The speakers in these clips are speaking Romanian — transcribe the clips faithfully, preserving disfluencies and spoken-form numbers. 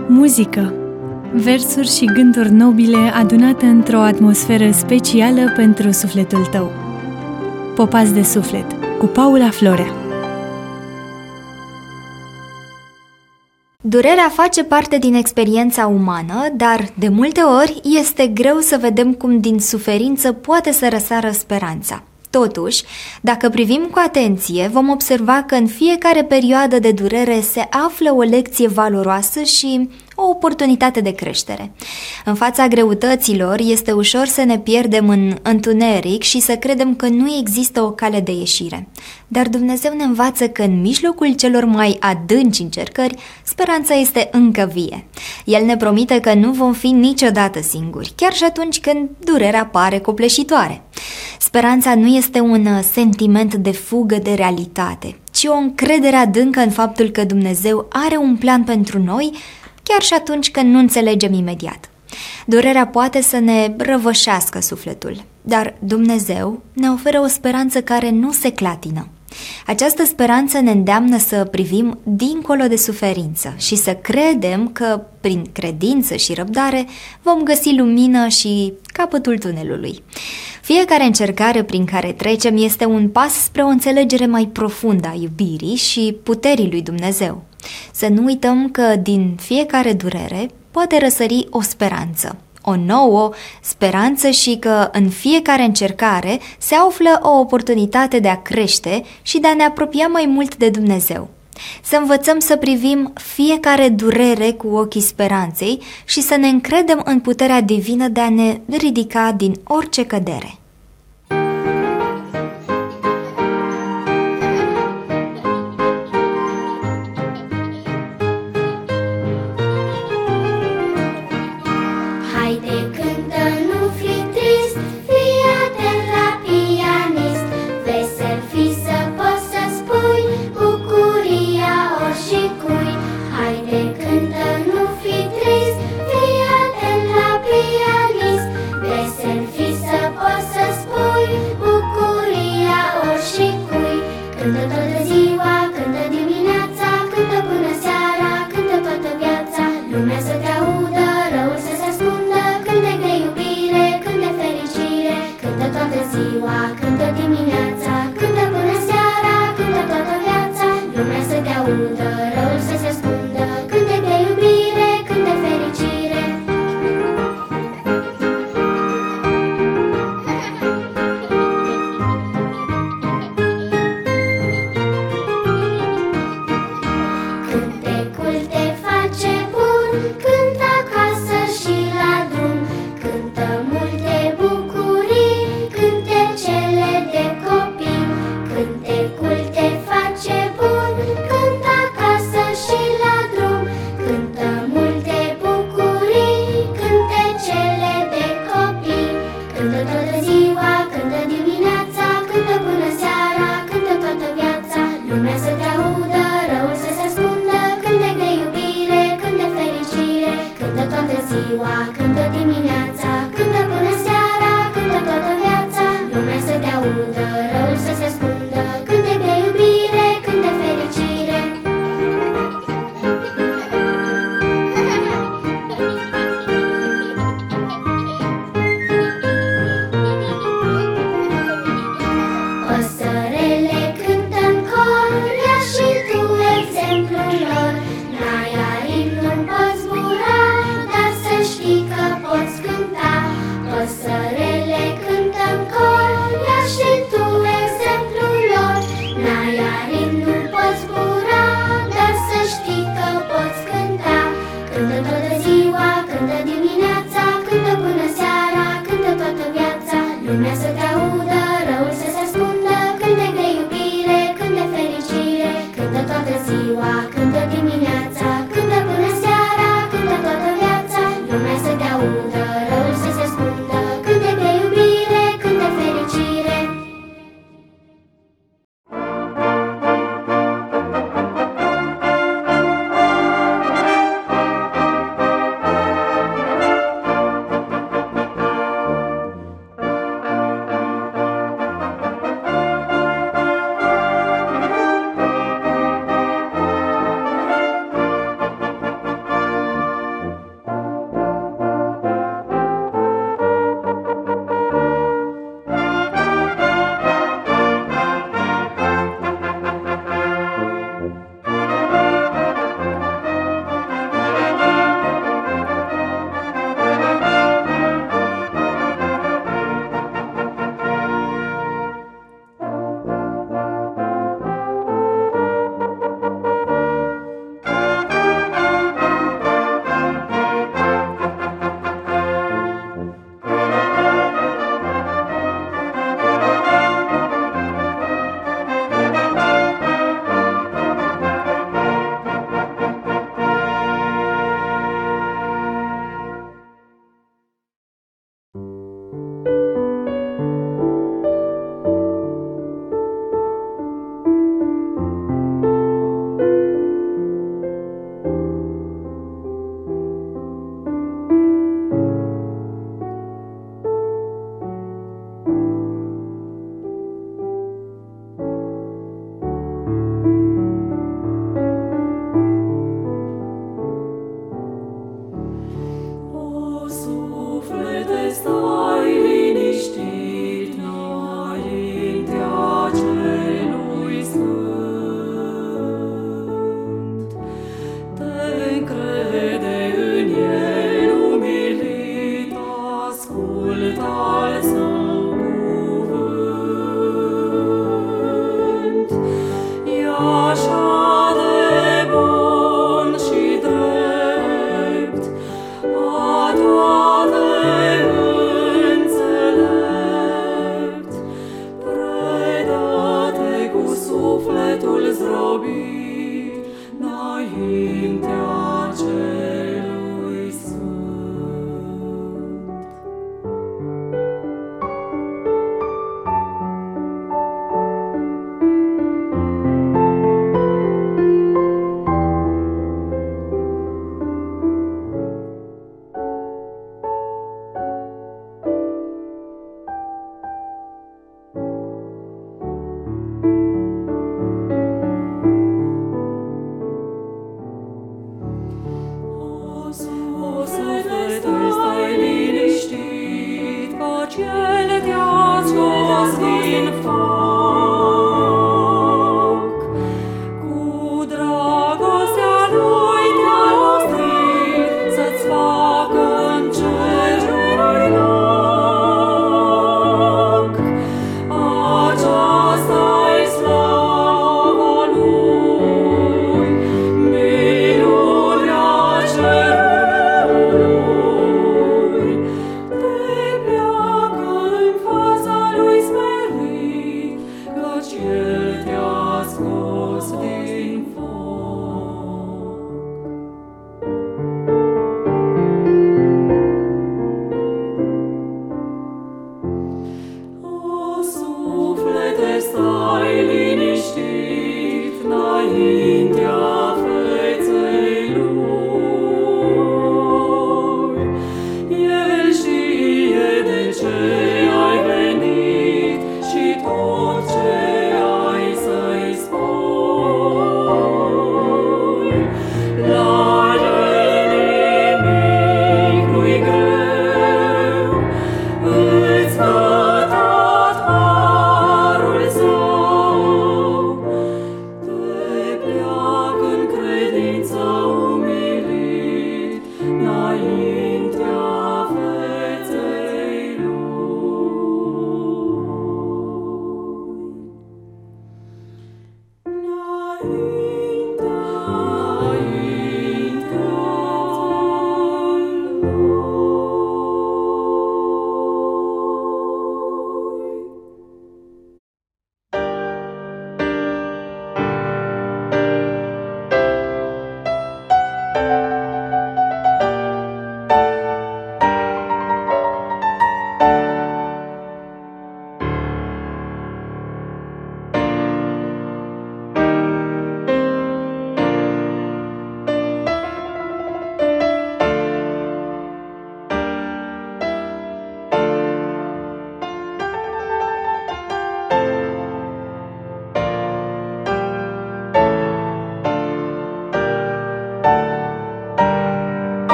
Muzică. Versuri și gânduri nobile adunate într-o atmosferă specială pentru sufletul tău. Popați de suflet, cu Paula Florea. Durerea face parte din experiența umană, dar de multe ori este greu să vedem cum din suferință poate să răsară speranța. Totuși, dacă privim cu atenție, vom observa că în fiecare perioadă de durere se află o lecție valoroasă și o oportunitate de creștere. În fața greutăților este ușor să ne pierdem în întuneric și să credem că nu există o cale de ieșire. Dar Dumnezeu ne învață că în mijlocul celor mai adânci încercări, speranța este încă vie. El ne promite că nu vom fi niciodată singuri, chiar și atunci când durerea pare copleșitoare. Speranța nu este un sentiment de fugă de realitate, ci o încredere adâncă în faptul că Dumnezeu are un plan pentru noi, chiar și atunci când nu înțelegem imediat. Durerea poate să ne răvășească sufletul, dar Dumnezeu ne oferă o speranță care nu se clatină. Această speranță ne îndeamnă să privim dincolo de suferință și să credem că, prin credință și răbdare, vom găsi lumină și capătul tunelului. Fiecare încercare prin care trecem este un pas spre o înțelegere mai profundă a iubirii și puterii lui Dumnezeu. Să nu uităm că din fiecare durere poate răsări o speranță, o nouă speranță și că în fiecare încercare se află o oportunitate de a crește și de a ne apropia mai mult de Dumnezeu. Să învățăm să privim fiecare durere cu ochii speranței și să ne încredem în puterea divină de a ne ridica din orice cădere. Vesel fi să poți să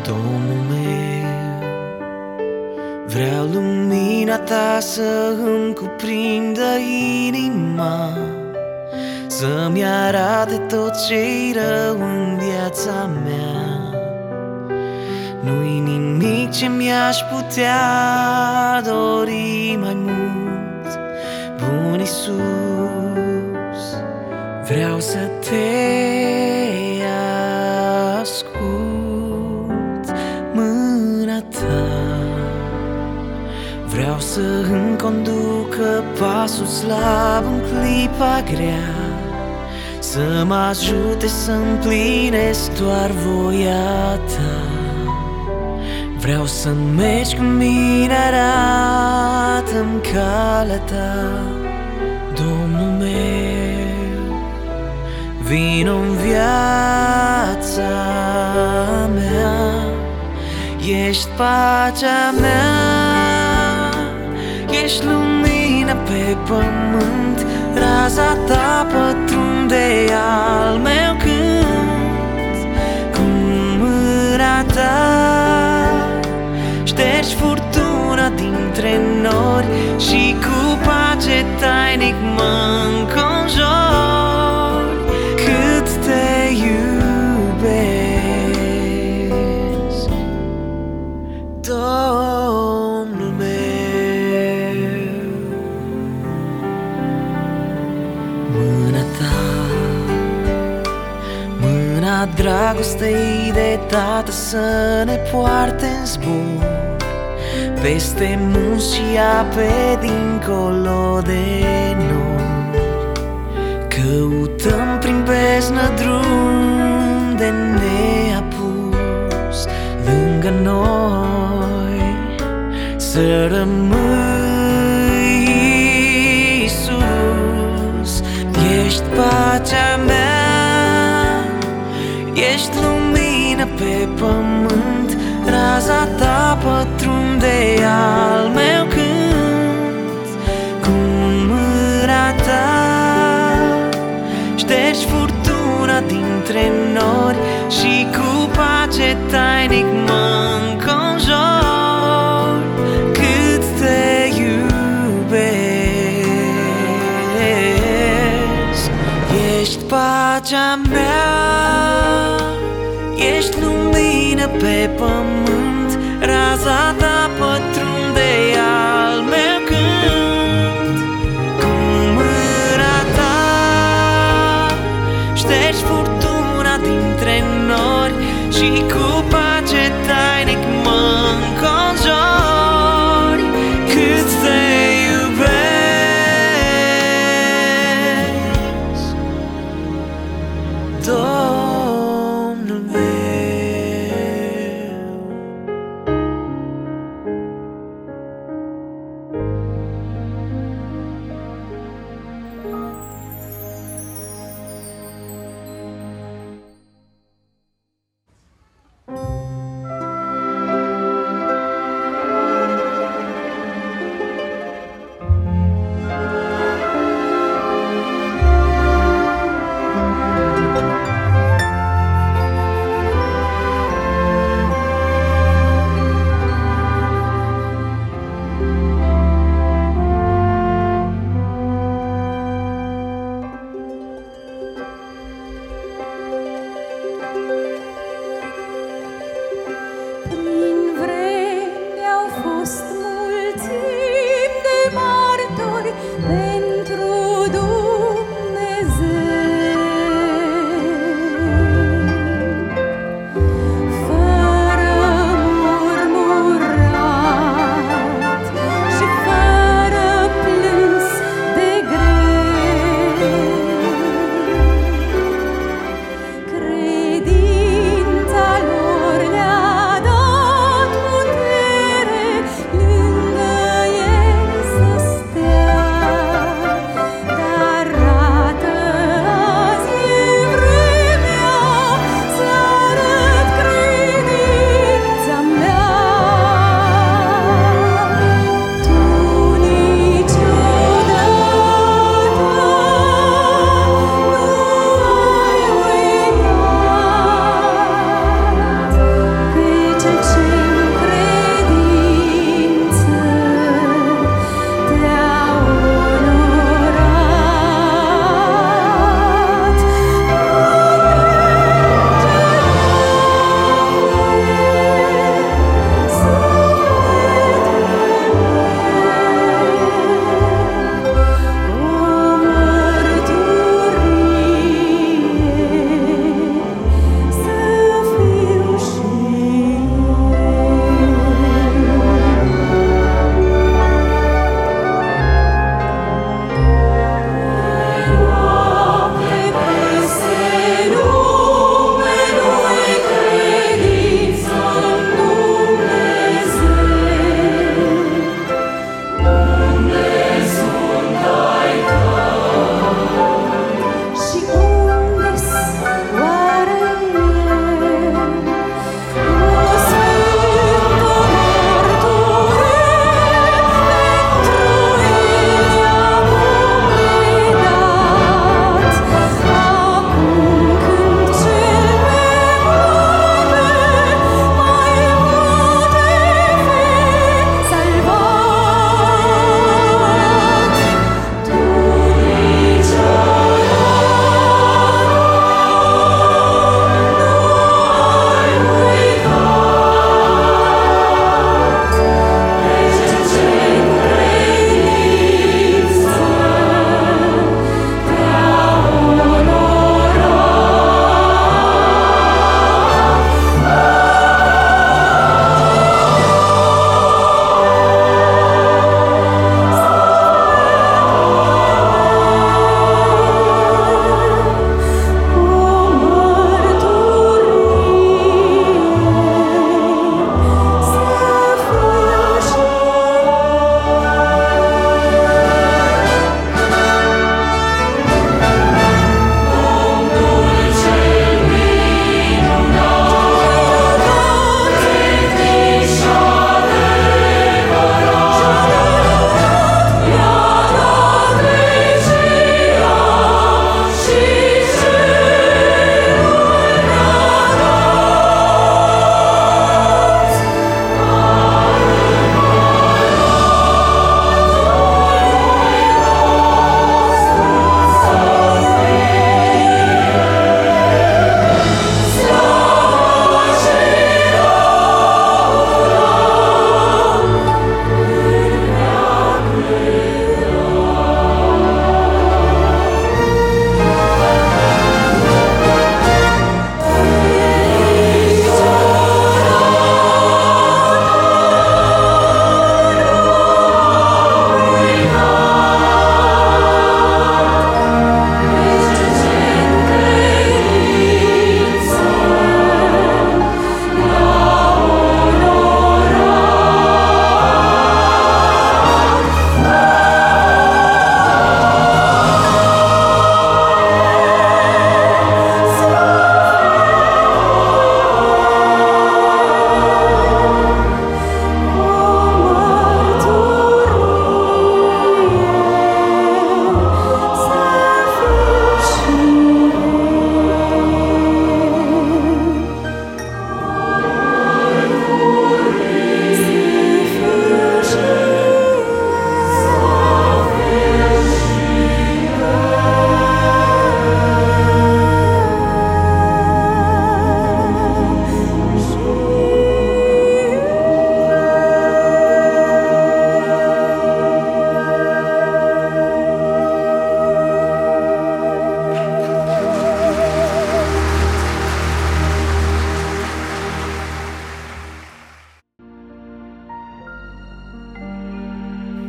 Domnul meu, vreau lumina ta să îmi cuprindă inima, să-mi arate tot ce-i rău în viața mea. Nu-i nimic ce mi-aș putea dori mai mult, bun Iisus. Vreau să te ascult, mâna ta vreau să îmi conducă pasul slab în clipa grea, să mă ajute să împlinesc doar voia ta. Vreau să mergi cu mine, arată-mi calea ta, Domnul meu. Vino-n viața mea, ești pacea mea, ești lumina pe pământ, raza ta pătrunde al meu cânt. Cu mâna ta ștergi furtuna dintre nori și cu pace tainic mă înconjori. Cât te iubesc, Domnul meu. Mâna ta, mâna dragostei de tată să ne poarte în zbor peste munți și ape dincolo de noi. Căutăm prin beznă drum de neapus lângă noi. Să rămâi, Iisus, ești pacea mea, ești lumină pe pământ, raza ta pătrunde al meu cânt. Cu mâna ta ștergi furtuna dintre nori și cu pace tainic mă înconjori. Cât te iubesc, ești pacea mea, ești lumină pe pământ, raza ta pătrunde al meu cânt. Cu mâna ta ștergi furtuna dintre nori și cu pace tainic mă înconjori. Cât te iubesc, Domnul meu.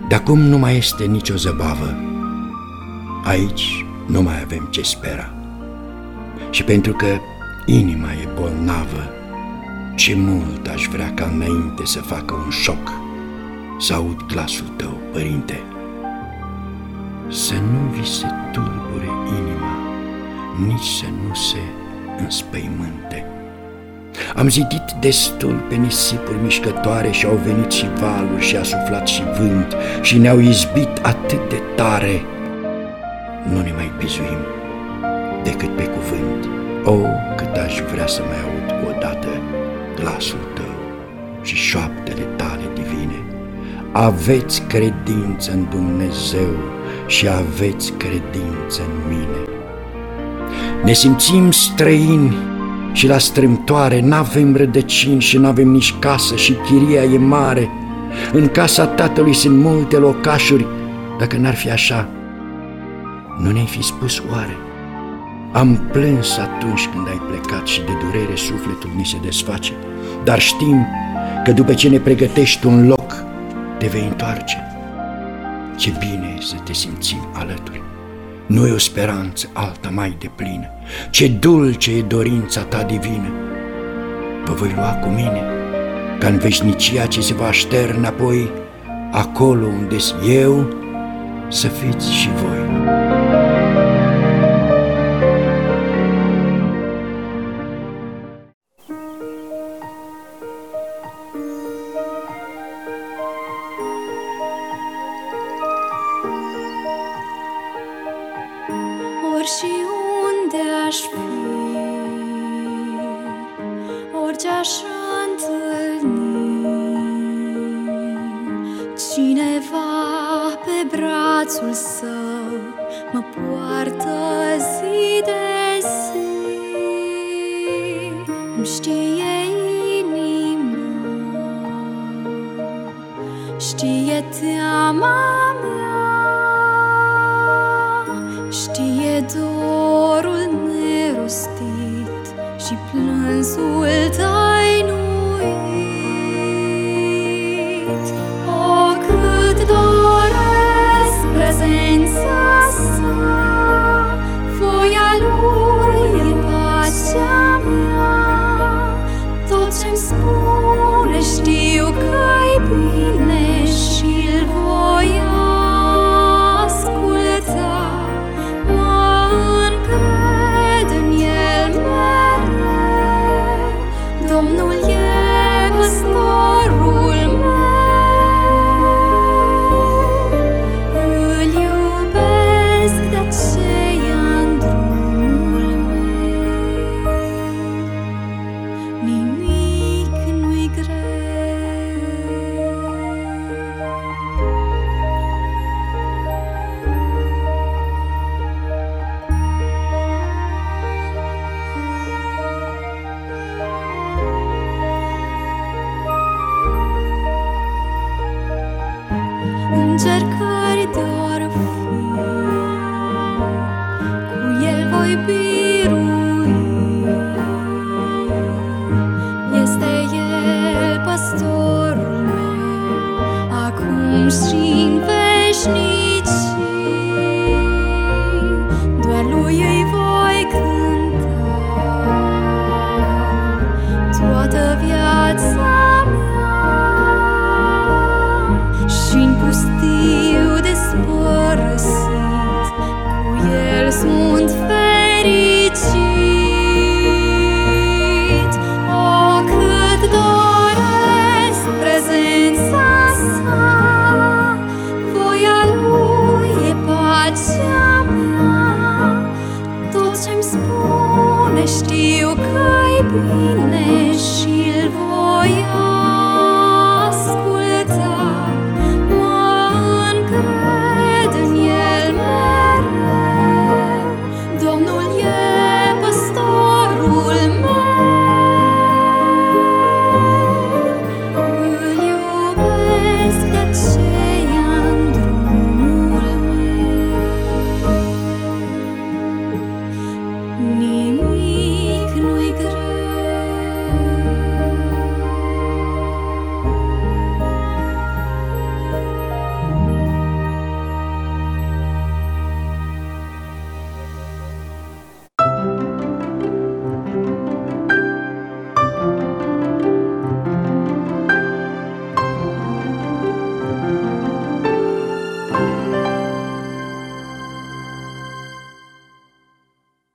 De acum nu mai este nicio zăbavă, aici nu mai avem ce spera. Și pentru că inima e bolnavă, ce mult aș vrea ca înainte să facă un șoc, să aud glasul tău, Părinte. Să nu vi se tulbure inima, nici să nu se înspăimânte. Am zidit destul pe nisipuri mișcătoare și au venit și valuri și a suflat și vânt și ne-au izbit atât de tare. Nu ne mai bizuim decât pe cuvânt. O, cât aș vrea să mai aud odată glasul tău și șoaptele tale divine. Aveți credință în Dumnezeu și aveți credință în mine. Ne simțim străini și la strâmtoare, n-avem rădăcini și n-avem nici casă și chiria e mare. În casa tatălui sunt multe locașuri, dacă n-ar fi așa, nu ne-ai fi spus oare? Am plâns atunci când ai plecat și de durere sufletul ni se desface, dar știm că după ce ne pregătești un loc, te vei întoarce. Ce bine e să te simțim alături. Nu e o speranță alta mai deplină. Ce dulce e dorința ta divină. Vă voi lua cu mine, ca în veșnicia ce se va așterne apoi, acolo unde-s eu, să fiți și voi. Și unde aș fi, orice aș întâlni, cineva pe brațul său mă poartă zi de zi. Îmi știe inima, știe teama mea, știe dorul nerostit și plânsul tainuit. O, cât doresc prezența sa, voia lui e pacea mea. Tot ce-mi spune știu că-i bine și-l voi asculta. Domnul e păstorul meu, îl iubesc, de aceea-n drumul meu nimic nu-i greu. Încerc